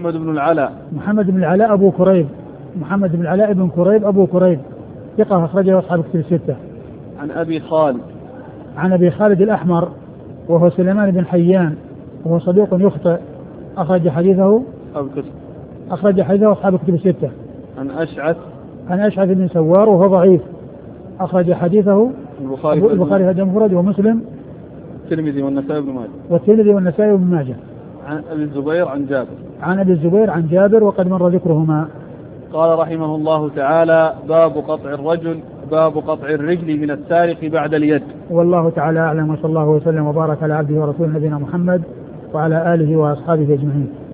محمد بن العلاء. محمد بن العلاء أبو كريب، محمد بن العلاء بن كريب أبو كريب ثقة أخرجه أصحاب الكتب الستة. عن أبي خالد. عن أبي خالد الأحمر وهو سليمان بن حيان وهو صدوق يخطئ أخرج حديثه أصحاب الكتب الستة. عن أشعث. عن أشعث بن سوار وهو ضعيف أخرج حديثه البخاري هذا مفرد ومسلم والترمذي والنسائي وابن ماجه. عن أبي الزبير عن جابر. عن أبي الزبير عن جابر وقد مر ذكرهما. قال رحمه الله تعالى: باب قطع الرجل من السارق بعد اليد. والله تعالى أعلم، وصلى الله وسلم وبارك على عبده ورسوله نبينا محمد وعلى آله وأصحابه أجمعين.